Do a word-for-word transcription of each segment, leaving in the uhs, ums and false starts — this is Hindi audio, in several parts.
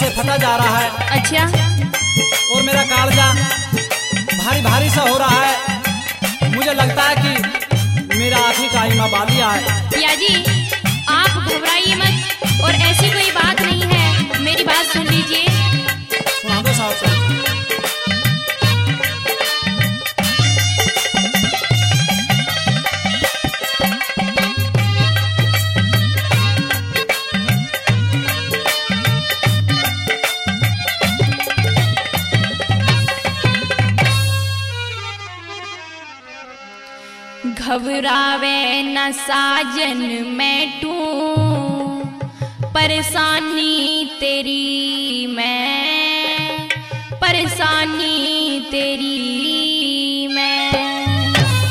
से फटा जा रहा है। अच्छा। और मेरा कालजा भारी भारी सा हो रहा है। मुझे लगता है कि मेरा आखिरी टाइम अब आ गया है। पिया जी आप घबराइए मत, और ऐसी कोई बात नहीं है, मेरी बात सुन लीजिए। सुना दो साहब से। घबरावे न साजन मैं टू, परेशानी तेरी मैं, परेशानी तेरी मैं।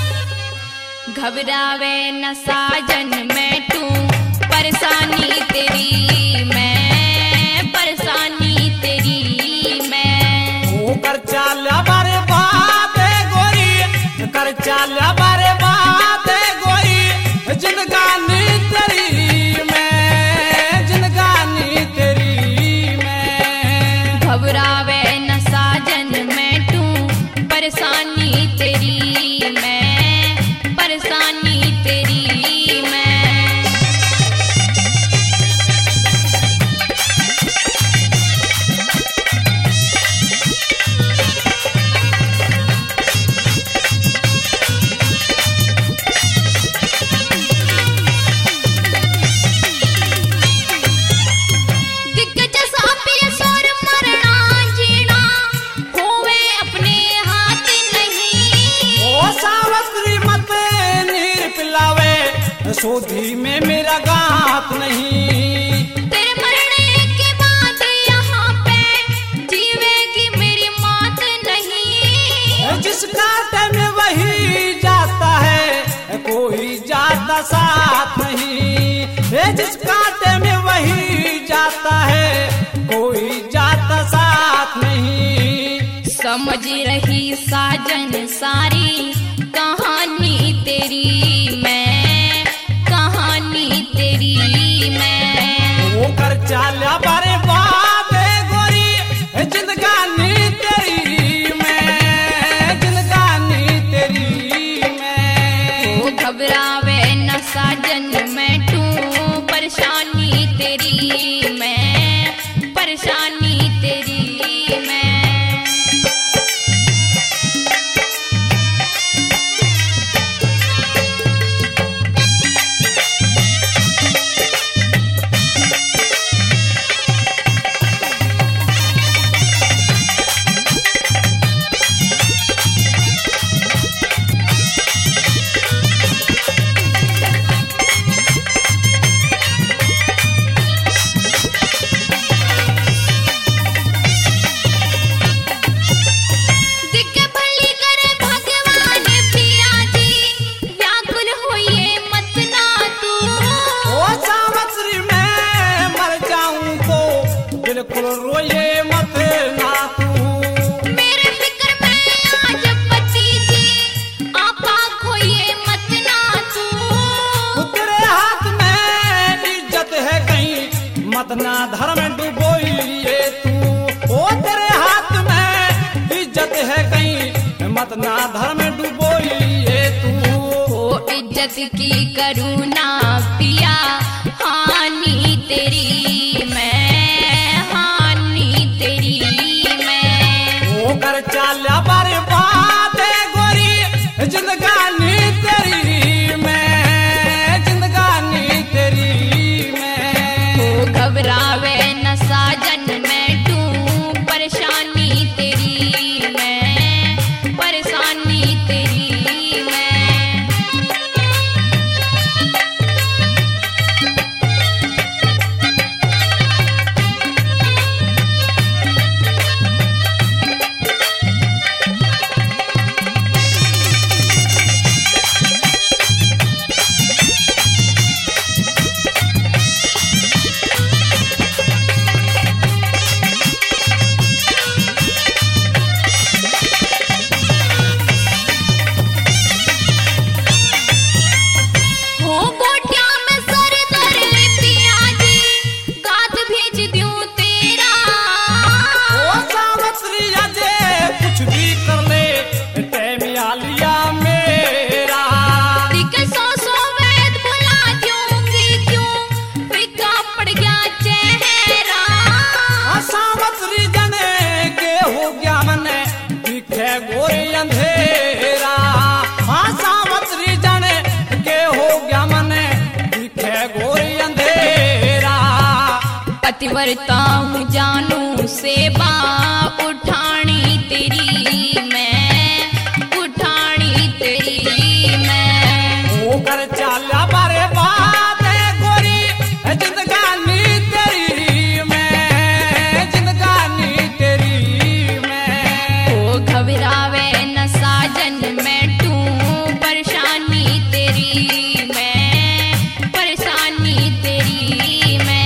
घबरावे न साजन मैं टू, परेशानी तेरी मैं, परेशानी तेरी मैं। ओ कर चाल बारे बात गोरी, कर चाल बारे बात गोरी, जिंदगानी तेरी मैं, जिंदगानी तेरी मैं। घबरावे न साजन मैं टू, परेशानी तेरी मैं, परेशानी तेरी मैं। सोधी में मेरा गात नहीं, तेरे मरने के बाद यहाँ पे जीवेगी मेरी मौत नहीं। जिस कांटे में वही जाता है, कोई जाता साथ नहीं। जिस कांटे में वही जाता है, कोई जाता साथ नहीं। समझ रही साजन सारी कहानी तेरी मैं, कहानी तेरी मैं। वो कर चाला बारे बात गोरी, जिंदगानी तेरी मैं, जिंदगानी तेरी मैं। वो घबरावे न साजन मैं टू, परेशानी तेरी मैं, परेशानी तेरी मैं। बिल्कुल रोए मत ना तू, मेरे फिक्र में आज बची थी, आपा खोइए मत ना तू। तेरे हाथ में इज्जत है कहीं, मत ना धर्म डुबोइए तू। ओ तेरे हाथ में इज्जत है कहीं, मत ना धर्म डुबोइए तू। ओ इज्जत की करुणा पिया, हानि तेरी मैं, कर चाला बारे बात गोरी, जिंदगानी तेरी मैं, जिंदगानी तेरी मैं। घबरावे न साजन मैं टू, परेशानी तेरी मैं, परेशानी तेरी मैं। गोरी अंधेरा। हाँ सावत्री जाने के हो गया मने दिखे गोरी अंधेरा। पतिव्रता हूँ जानू सेवा उठानी तेरी मैं, उठानी तेरी मैं। वो कर चाला बारे बात है गोरी जिंदगानी तेरी मैं, जिंदगानी तेरी मैं। वो घबरावे न साजन मैं तू परेशानी तेरी मैं, परेशानी तेरी मैं।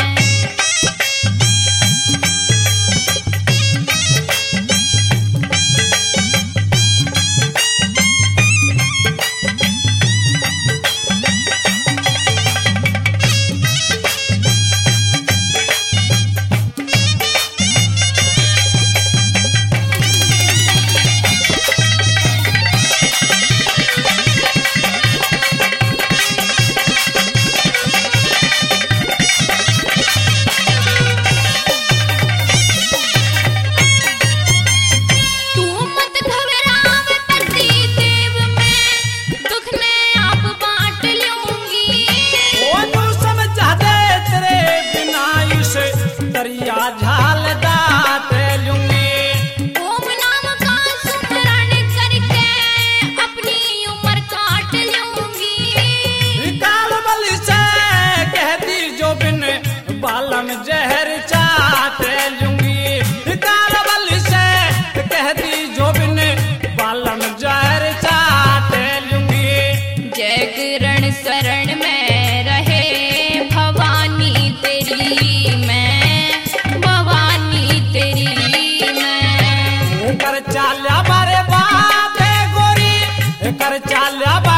झाल दात लूंगी ओम नाम का सुमरण करके अपनी उम्र काट लूंगी। काल बल से कहती जो बिन बालम जहर चाट लूंगी। काल बल से कहती जो बिन बालम जहर चाट लूंगी। जय किरण शरण में रहे भवानी तेरी मैं, भवानी तेरी मैं। कर चाल्या बारे बात है गोरी कर चाल्या